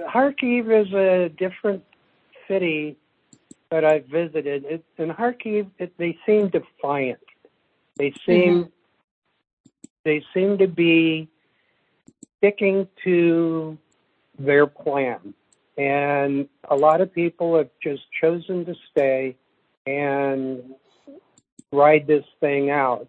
Kharkiv is a different city that I've visited. In Kharkiv, they seem defiant. They seem to be sticking to their plan, and a lot of people have just chosen to stay and ride this thing out.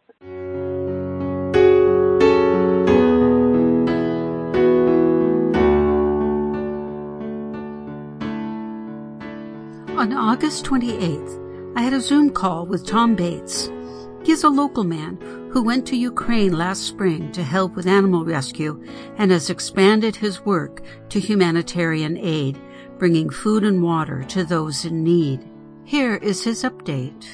On August 28th, I had a Zoom call with Tom Bates. He is a local man who went to Ukraine last spring to help with animal rescue and has expanded his work to humanitarian aid, bringing food and water to those in need. Here is his update.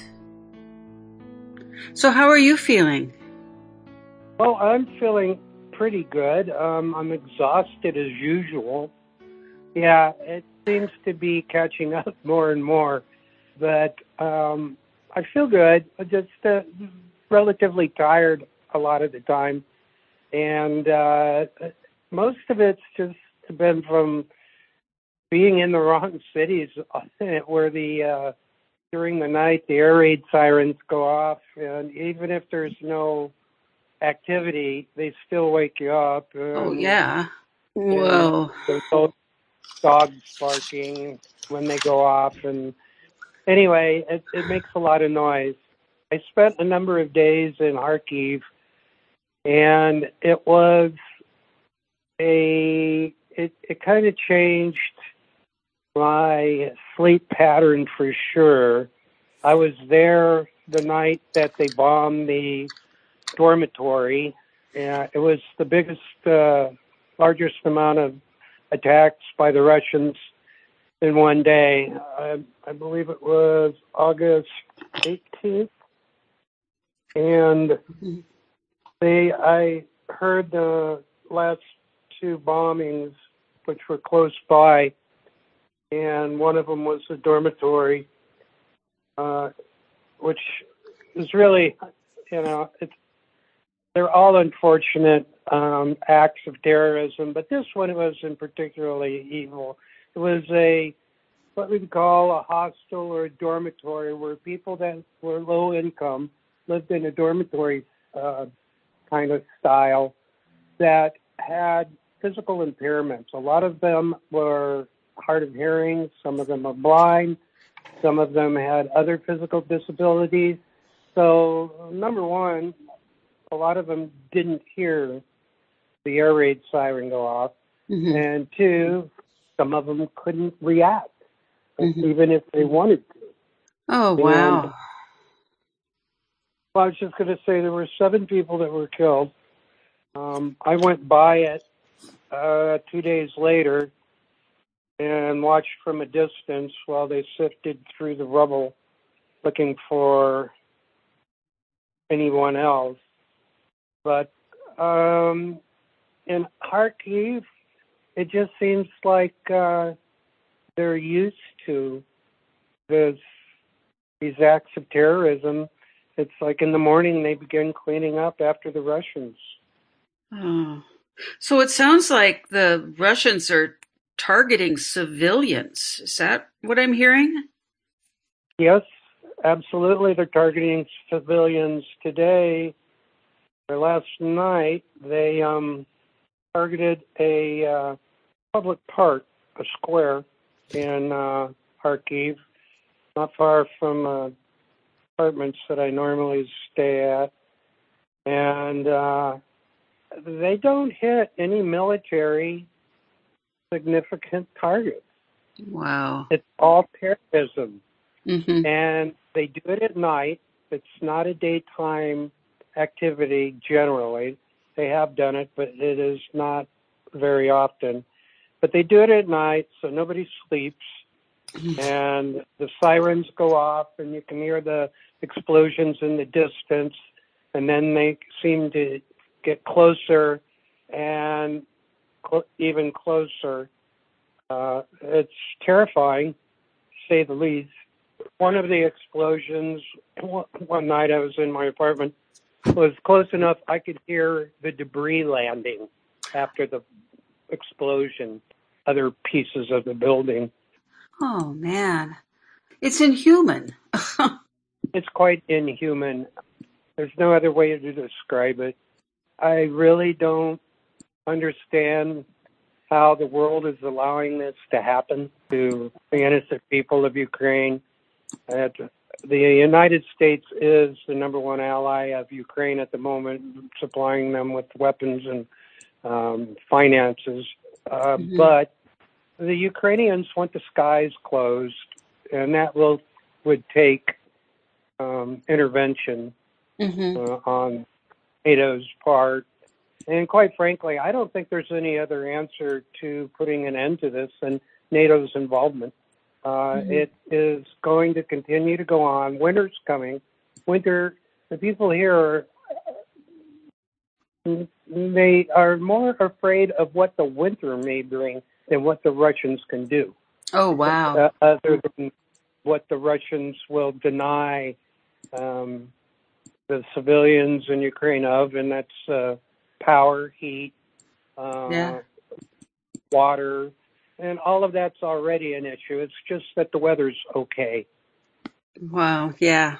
So how are you feeling? Well, I'm feeling pretty good. I'm exhausted as usual. Yeah, it seems to be catching up more and more, but I feel good. I'm just relatively tired a lot of the time, and most of it's just been from being in the wrong cities where during the night the air raid sirens go off, and even if there's no activity, they still wake you up. Oh, yeah. Whoa. There's those dogs barking when they go off, and anyway, it makes a lot of noise. I spent a number of days in Kharkiv, and it kind of changed my sleep pattern for sure. I was there the night that they bombed the dormitory. It was the biggest, largest amount of attacks by the Russians in one day. I believe it was August 18th. And I heard the last two bombings, which were close by, and one of them was the dormitory, which is really, they're all unfortunate acts of terrorism, but this one was in particularly evil. It was what we'd call a hostel or a dormitory where people that were low income lived in a dormitory kind of style that had physical impairments. A lot of them were hard of hearing, some of them are blind, some of them had other physical disabilities. So, number one, a lot of them didn't hear the air raid siren go off. Mm-hmm. And two, some of them couldn't react, even if they wanted to. Oh, wow. And, I was just going to say there were 7 people that were killed. I went by it 2 days later and watched from a distance while they sifted through the rubble looking for anyone else. But in Kharkiv, it just seems like they're used to these acts of terrorism. It's like in the morning they begin cleaning up after the Russians. Oh. So it sounds like the Russians are targeting civilians. Is that what I'm hearing? Yes, absolutely. They're targeting civilians today. Last night, they targeted a public park, a square in Kharkiv, not far from apartments that I normally stay at. And they don't hit any military significant targets. Wow. It's all terrorism. Mm-hmm. And they do it at night. It's not a daytime activity generally. They have done it, but it is not very often. But they do it at night, so nobody sleeps. And the sirens go off, and you can hear the explosions in the distance. And then they seem to get closer and even closer. It's terrifying, to say the least. One of the explosions, one night I was in my apartment, was close enough I could hear the debris landing after the explosion. other pieces of the building. Oh, man. It's inhuman. It's quite inhuman. There's no other way to describe it. I really don't understand how the world is allowing this to happen to the innocent people of Ukraine. The United States is the number one ally of Ukraine at the moment, supplying them with weapons and finances. But the Ukrainians want the skies closed, and that would take intervention on NATO's part. And quite frankly, I don't think there's any other answer to putting an end to this than NATO's involvement. It is going to continue to go on. Winter's coming. The people here they are more afraid of what the winter may bring than what the Russians can do. Oh, wow. Other than what the Russians will deny the civilians in Ukraine of, and that's power, heat, water, and all of that's already an issue. It's just that the weather's okay. Wow. Yeah.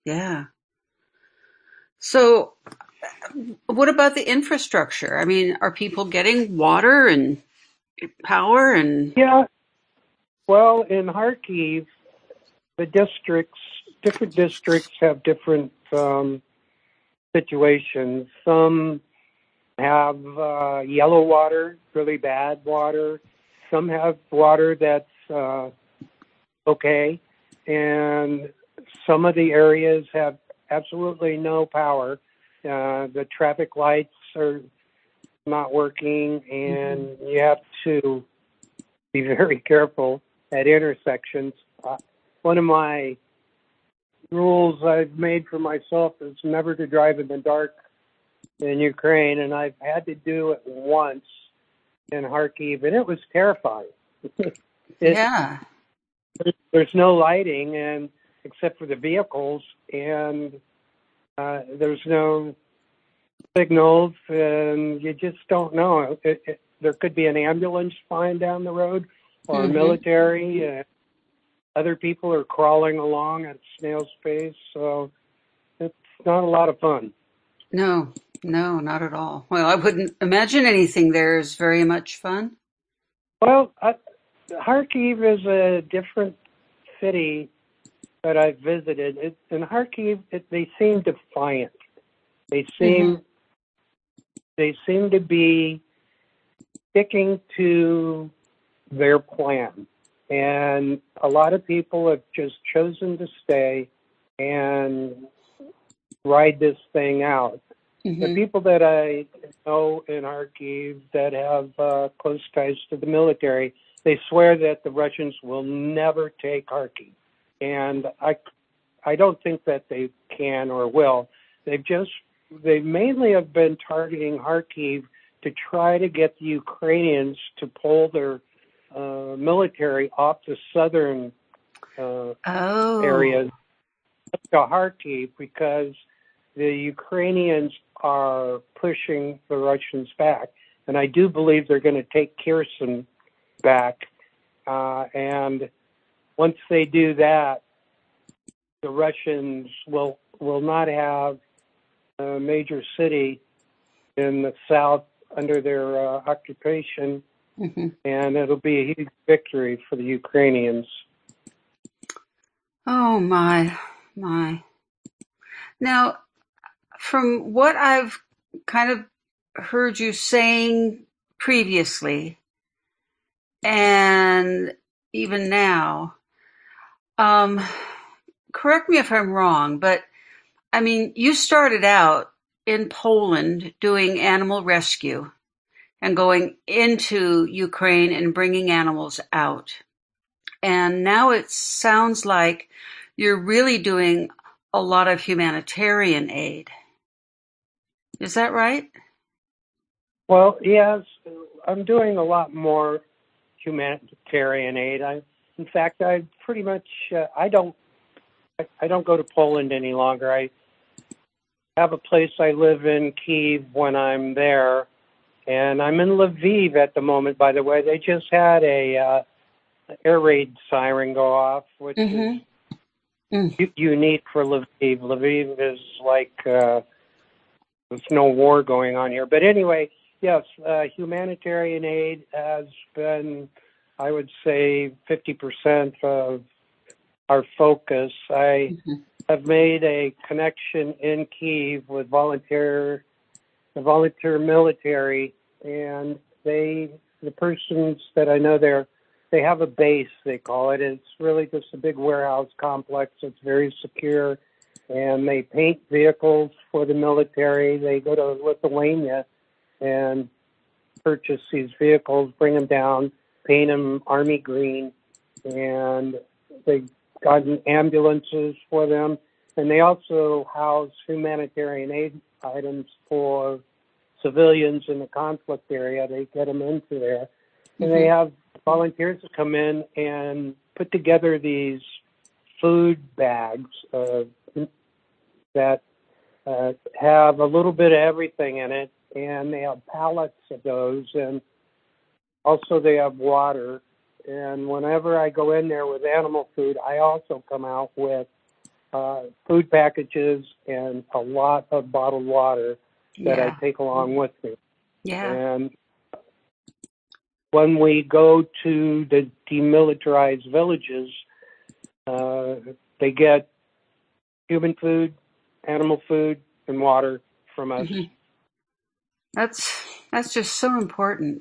So what about the infrastructure? I mean, are people getting water and power and... Yeah. Well, in Kharkiv, different districts have different situations. Some have yellow water, really bad water. Some have water that's okay. And some of the areas have absolutely no power. The traffic lights are not working, and you have to be very careful at intersections. One of my rules I've made for myself is never to drive in the dark in Ukraine, and I've had to do it once in Kharkiv, and it was terrifying. There's no lighting, and except for the vehicles, and there's no signals, and you just don't know. There could be an ambulance flying down the road, or military. Other people are crawling along at snail's pace, so it's not a lot of fun. No, not at all. Well, I wouldn't imagine anything there is very much fun. Well, Kharkiv is a different city that I've visited. In Kharkiv, they seem defiant. They seem to be sticking to their plan. And a lot of people have just chosen to stay and ride this thing out. The people that I know in Kharkiv that have close ties to the military, they swear that the Russians will never take Kharkiv. And I don't think that they can or will. They mainly have been targeting Kharkiv to try to get the Ukrainians to pull their military off the southern areas to Kharkiv, because the Ukrainians are pushing the Russians back. And I do believe they're going to take Kherson back. And once they do that, the Russians will not have a major city in the south under their occupation, and it'll be a huge victory for the Ukrainians. Oh, my. Now, from what I've kind of heard you saying previously, and even now, correct me if I'm wrong, but I mean, you started out in Poland doing animal rescue and going into Ukraine and bringing animals out. And now it sounds like you're really doing a lot of humanitarian aid. Is that right? Well, yes, I'm doing a lot more humanitarian aid. In fact, I pretty much I don't go to Poland any longer. I have a place I live in Kyiv when I'm there, And I'm in Lviv at the moment, by the way. They just had a air raid siren go off, which is unique for Lviv. Lviv is like there's no war going on here. But anyway, yes, humanitarian aid has been, I would say, 50% of our focus. I have made a connection in Kyiv with the volunteer military, and the persons that I know there, they have a base, they call it. It's really just a big warehouse complex. It's very secure, and they paint vehicles for the military. They go to Lithuania and purchase these vehicles, bring them down, paint them army green, and they've gotten ambulances for them. And they also house humanitarian aid items for civilians in the conflict area. They get them into there. And they have volunteers that come in and put together these food bags that have a little bit of everything in it. And they have pallets of those. And also they have water. And whenever I go in there with animal food, I also come out with food packages and a lot of bottled water that I take along with me. Yeah. And when we go to the demilitarized villages, they get human food, animal food, and water from us. That's just so important.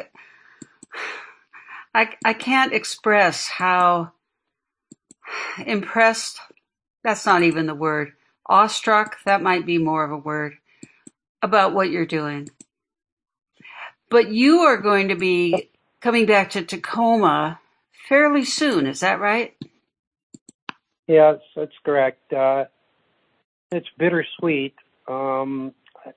I can't express how impressed, that's not even the word, awestruck, that might be more of a word, about what you're doing. But you are going to be coming back to Tacoma fairly soon, is that right? Yes, that's correct. It's bittersweet. I'll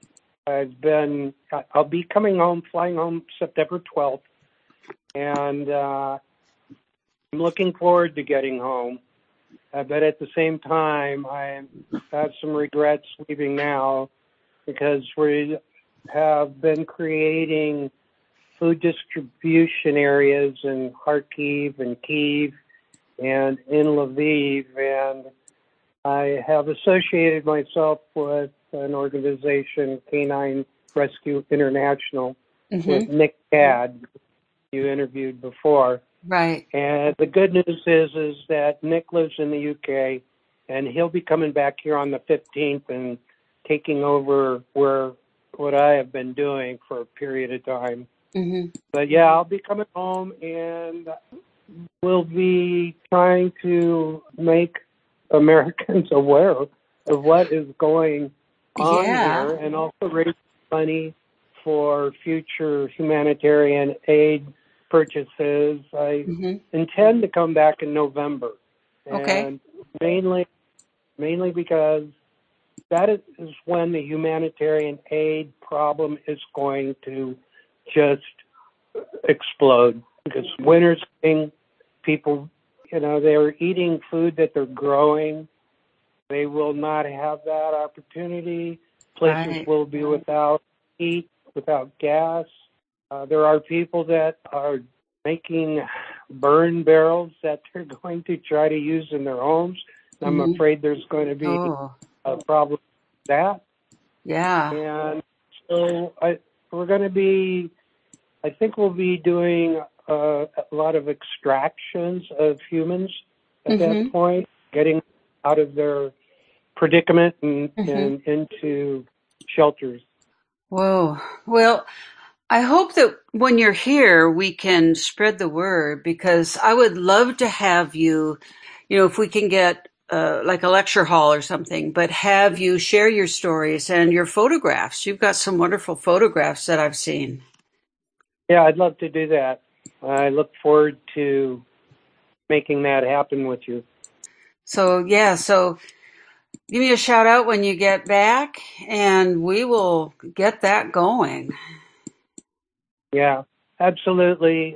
be flying home September 12th, and I'm looking forward to getting home. But at the same time, I have some regrets leaving now, because we have been creating food distribution areas in Kharkiv and Kyiv and in Lviv, and I have associated myself with an organization, Canine Rescue International, with Nick Gadd, you interviewed before. Right. And the good news is that Nick lives in the UK, and he'll be coming back here on the 15th and taking over what I have been doing for a period of time. But yeah, I'll be coming home, and we'll be trying to make Americans aware of what is going on here, and also raise money for future humanitarian aid purchases. I intend to come back in November, and mainly because that is when the humanitarian aid problem is going to just explode, because winter's coming. People, they're eating food that they're growing. They will not have that opportunity. Places will be without heat, without gas. There are people that are making burn barrels that they're going to try to use in their homes. I'm afraid there's going to be a problem with that. Yeah. And so I think we'll be doing a lot of extractions of humans at that point, getting out of their predicament and into shelters. Whoa. Well, I hope that when you're here, we can spread the word, because I would love to have you, if we can get like a lecture hall or something, but have you share your stories and your photographs. You've got some wonderful photographs that I've seen. Yeah, I'd love to do that. I look forward to making that happen with you. So give me a shout out when you get back, and we will get that going. Yeah, absolutely.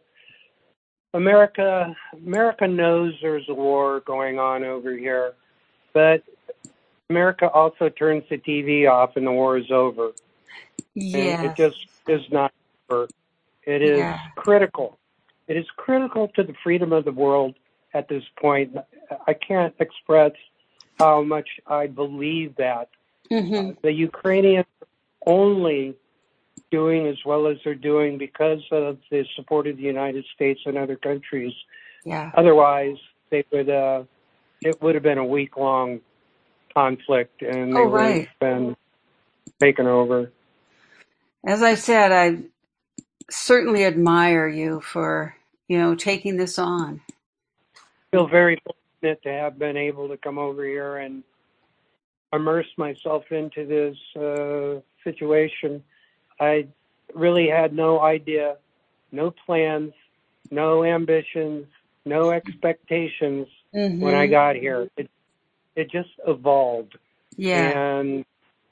America knows there's a war going on over here, but America also turns the TV off and the war is over. and it Yes. just is not over. It is Yeah. critical. It is critical to the freedom of the world at this point. I can't express how much I believe that. Mm-hmm. The Ukrainians are only doing as well as they're doing because of the support of the United States and other countries. Yeah. Otherwise, they would. It would have been a week-long conflict, and they Oh, would right. have been taken over. As I said, I certainly admire you for, taking this on. I feel very fortunate to have been able to come over here and immerse myself into this situation. I really had no idea, no plans, no ambitions, no expectations when I Mm-hmm. got here. It just evolved, Yeah. and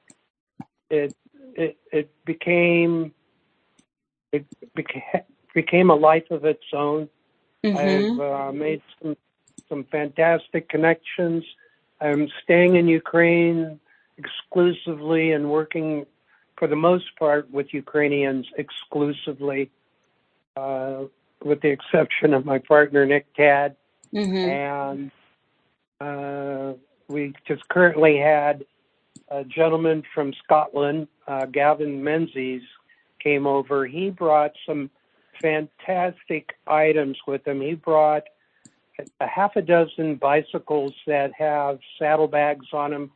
it became it became a life of its own. I've Mm-hmm. made some fantastic connections. I'm staying in Ukraine exclusively and working for the most part with Ukrainians exclusively, with the exception of my partner Nick Tad. Mm-hmm. And we just currently had a gentleman from Scotland, Gavin Menzies, came over. He brought some fantastic items with him. He brought a half a dozen bicycles that have saddlebags on them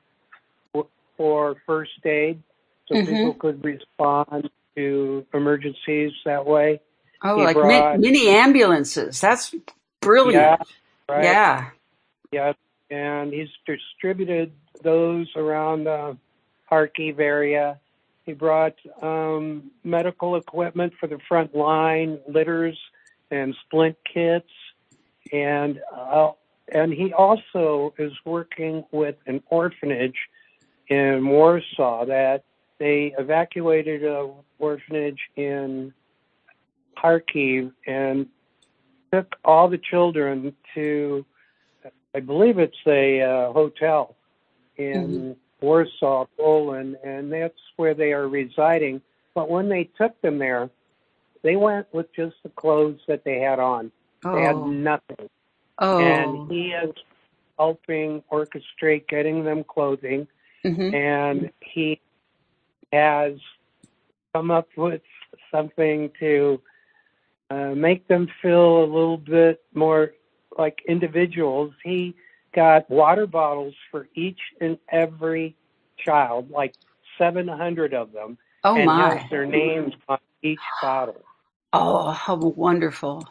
for first aid, so people Mm-hmm. could respond to emergencies that way. Oh, He like brought, mini ambulances. That's yeah, brilliant. right, Yeah. yeah, and he's distributed those around the Kharkiv area. He brought medical equipment for the front line, litters and splint kits, and he also is working with an orphanage in Warsaw that they evacuated a orphanage in Kharkiv and took all the children to, I believe it's a hotel Mm-hmm. in Warsaw, Poland, and that's where they are residing. But when they took them there, they went with just the clothes that they had on. They had Oh. nothing. And Oh. he is helping orchestrate getting them clothing, Mm-hmm. and he has come up with something to make them feel a little bit more like individuals. He got water bottles for each and every child, like 700 of them, Oh and has my. their names on each bottle. Oh, how wonderful.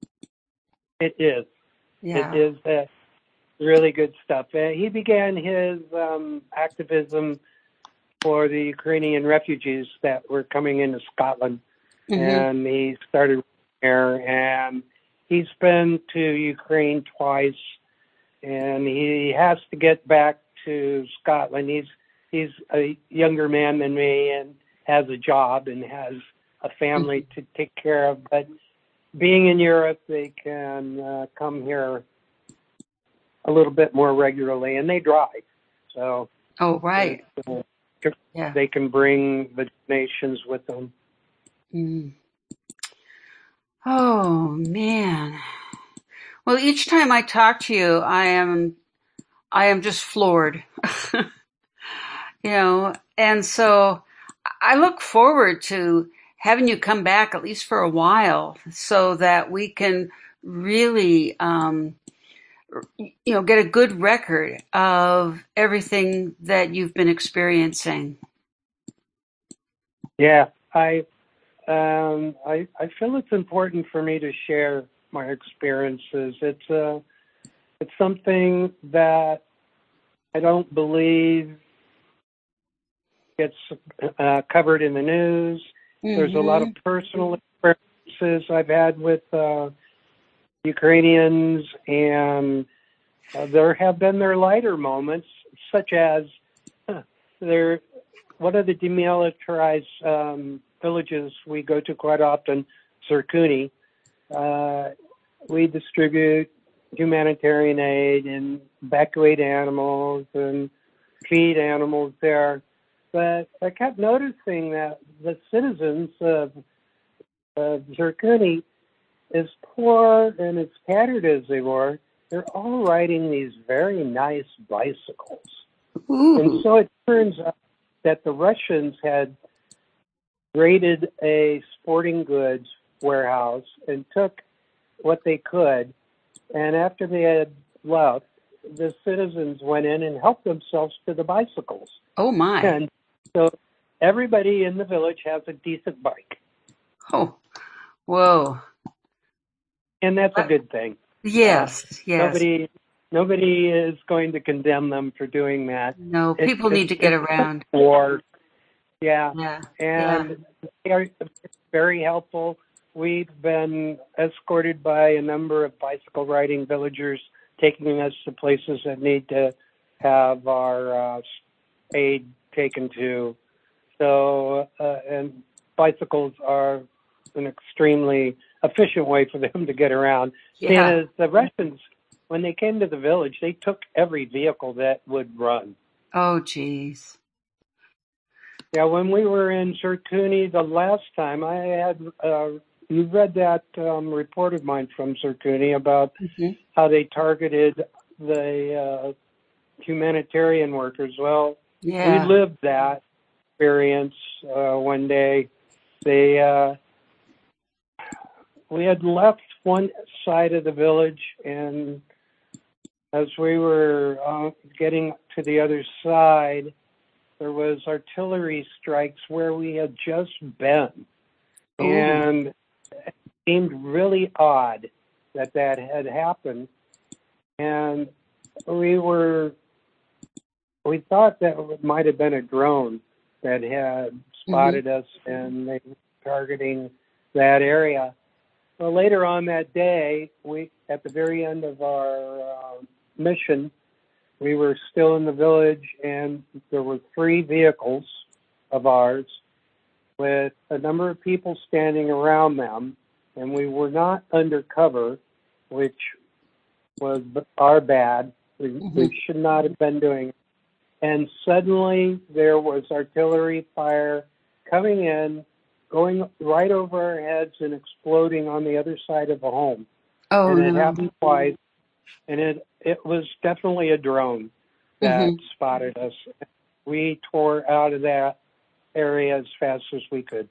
It is. It Yeah. is really good stuff. He began his activism for the Ukrainian refugees that were coming into Scotland, Mm-hmm. and he started there. And he's been to Ukraine twice, and he has to get back to Scotland. He's a younger man than me and has a job and has a family to take care of. But being in Europe, they can come here a little bit more regularly, and they drive, so Oh, right. uh, Yeah. they can bring the donations with them. Mm. Oh, man. Well, each time I talk to you, I am just floored. And so I look forward to having you come back at least for a while so that we can really, get a good record of everything that you've been experiencing. Yeah, I feel it's important for me to share my experiences. It's something that I don't believe gets covered in the news. There's a lot of Mm-hmm. personal experiences I've had with Ukrainians, and there have been their lighter moments, such as there one of the demilitarized villages we go to quite often, Zirkuni. We distribute humanitarian aid and evacuate animals and feed animals there. But I kept noticing that the citizens of Zirconi, as poor and as tattered as they were, they're all riding these very nice bicycles. Ooh. And so it turns out that the Russians had raided a sporting goods warehouse and took what they could. And after they had left, the citizens went in and helped themselves to the bicycles. Oh, my. And so everybody in the village has a decent bike. Oh, whoa. And that's a good thing. Yes, yes. Nobody is going to condemn them for doing that. No, people need to get around. War. Yeah. Yeah, And they are very helpful. We've been escorted by a number of bicycle riding villagers taking us to places that need to have our aid taken to. So, and bicycles are an extremely efficient way for them to get around. Yeah. Because the Russians, when they came to the village, they took every vehicle that would run. Oh, geez. Yeah, when we were in Zirconi the last time, I had you read that report of mine from Zirconi about how they targeted the humanitarian workers. Well, Yeah. we lived that experience one day. We had left one side of the village, and as we were getting to the other side, there was artillery strikes where we had just been. Ooh. And it seemed really odd that had happened. And we thought that it might have been a drone that had spotted us and they were targeting that area. Well, later on that day, at the very end of our mission, we were still in the village, and there were 3 vehicles of ours with a number of people standing around them, and we were not undercover, which was our bad. We should not have been doing it. And suddenly there was artillery fire coming in, going right over our heads and exploding on the other side of the home. Oh, and it no. happened twice. And it was definitely a drone that spotted us. We tore out of that area as fast as we could.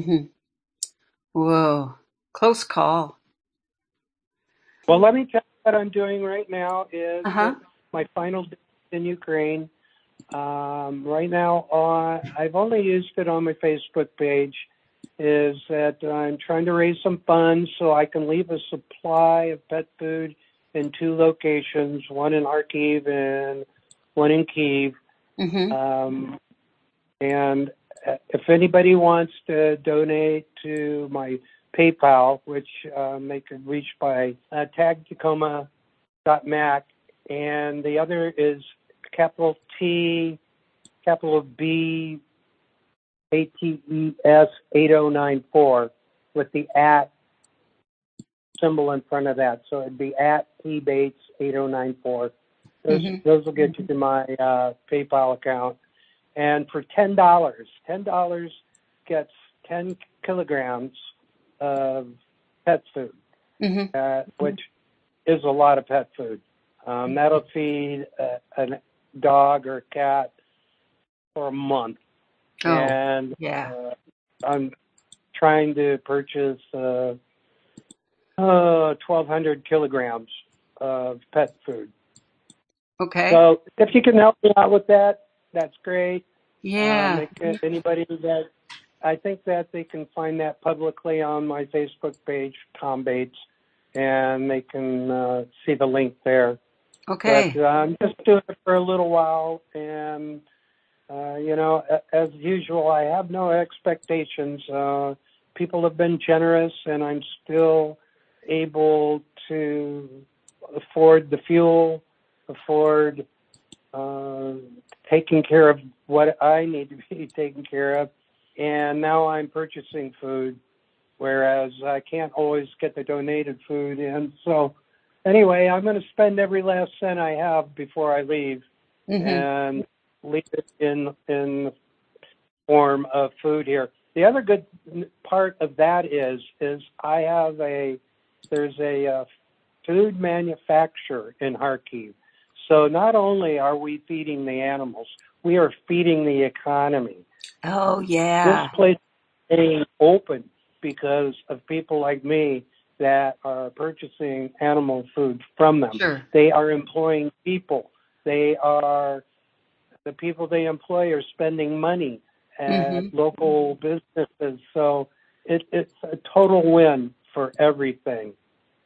Whoa. Close call. Well, let me tell you what I'm doing right now is my final day in Ukraine. Right now, I've only used it on my Facebook page, is that I'm trying to raise some funds so I can leave a supply of pet food in 2 locations, one in Kharkiv and one in Kyiv. And if anybody wants to donate to my PayPal, which they could reach by tagtacoma.mac, and the other is capital T, capital B, ATES 8094 with the @ symbol in front of that. So it'd be @tbates 8094. Those will get you to my PayPal account. And for $10 gets 10 kilograms of pet food, which is a lot of pet food. That'll feed a dog or a cat for a month. Oh, and I'm trying to purchase 1,200 kilograms of pet food. Okay. So if you can help me out with that, that's great. Yeah. Anybody that, I think that they can find that publicly on my Facebook page, Tom Bates, and they can see the link there. Okay. But I'm just doing it for a little while, and as usual, I have no expectations. People have been generous, and I'm still able to afford the fuel, afford taking care of what I need to be taken care of. And now I'm purchasing food, whereas I can't always get the donated food in. So anyway, I'm going to spend every last cent I have before I leave and leave it in form of food here. The other good part of that is there's a food manufacturer in Kharkiv. So not only are we feeding the animals, we are feeding the economy. Oh, yeah. This place is staying open because of people like me that are purchasing animal food from them. Sure. They are employing people. The people they employ are spending money at local businesses. So it's a total win for everything.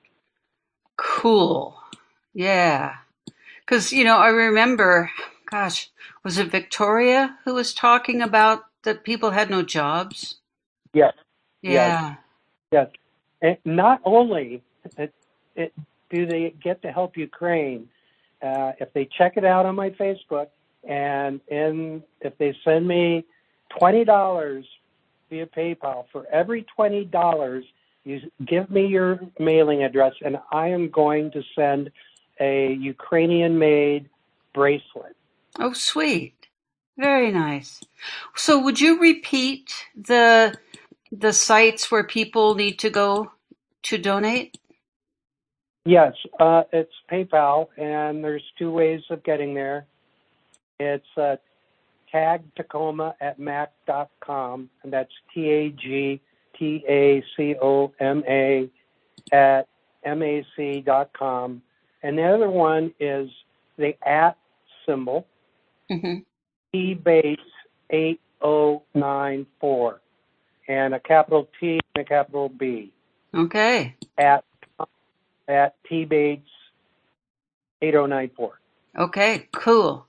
Cool. Yeah. Because, I remember, gosh, was it Victoria who was talking about that people had no jobs? Yes. Yeah. Yes. And not only do they get to help Ukraine, if they check it out on my Facebook, and if they send me $20 via PayPal, for every $20, you give me your mailing address, and I am going to send a Ukrainian-made bracelet. Oh, sweet. Very nice. So would you repeat the sites where people need to go to donate? Yes, it's PayPal, and there's two ways of getting there. It's tagtacoma@mac.com, and that's TAGTACOMA at MAC.com. And the other one is the @ symbol, Tbates 8094, and a capital T and a capital B. Okay. At Tbates 8094. Okay, cool.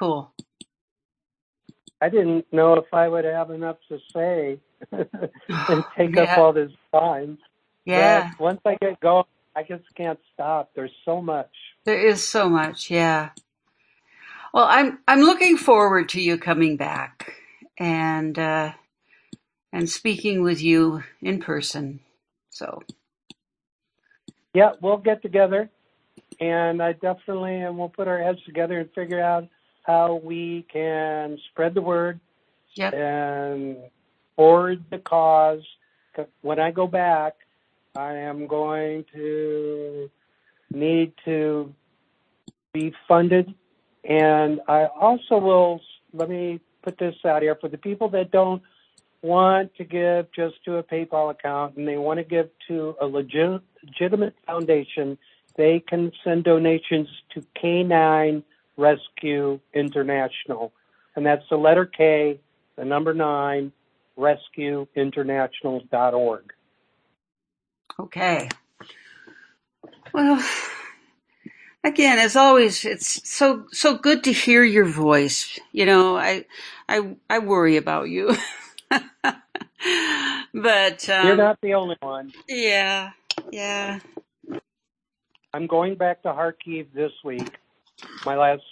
I didn't know if I would have enough to say and take up all this time. Yeah. But once I get going, I just can't stop. There's so much. There is so much, yeah. Well, I'm looking forward to you coming back and speaking with you in person. So. Yeah, we'll get together, and we'll put our heads together and figure out how we can spread the word and forward the cause. When I go back, I am going to need to be funded, and I also will, let me put this out here, for the people that don't want to give just to a PayPal account and they want to give to a legitimate foundation, they can send donations to K9 Rescue International. And that's the letter K, the number 9, rescueinternational.org. Okay. Well, again, as always, it's so good to hear your voice. I worry about you. But you're not the only one. Yeah. I'm going back to Kharkiv this week. My last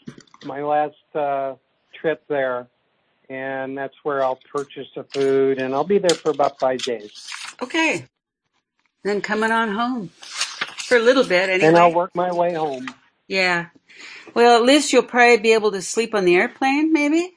trip there, and that's where I'll purchase the food, and I'll be there for about 5 days. Okay. Then coming on home for a little bit anyway. And I'll work my way home. Yeah. Well, at least you'll probably be able to sleep on the airplane, maybe?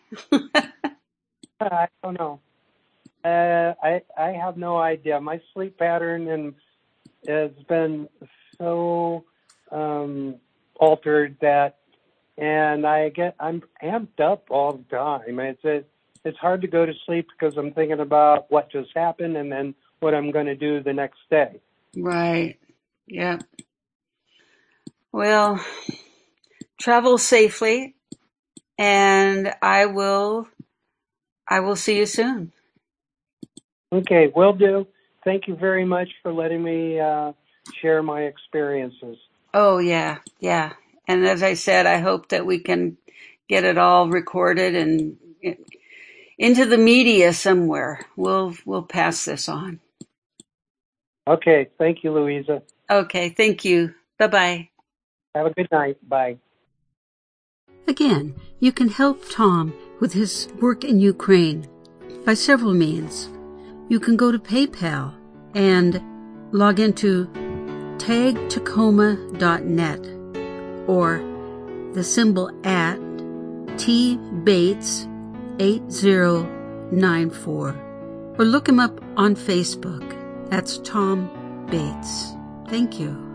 I don't know. I have no idea. My sleep pattern has been so altered and I'm amped up all the time. It's hard to go to sleep because I'm thinking about what just happened and then what I'm going to do the next day. Right. Yeah. Well, travel safely, and I will see you soon. Okay, will do. Thank you very much for letting me share my experiences. Oh, yeah. And as I said, I hope that we can get it all recorded and into the media somewhere. We'll pass this on. Okay, thank you, Louisa. Okay, thank you. Bye-bye. Have a good night. Bye. Again, you can help Tom with his work in Ukraine by several means. You can go to PayPal and log into tagtacoma.net or the symbol @ Tbates 8094 94, or look him up on Facebook. That's Tom Bates. Thank you.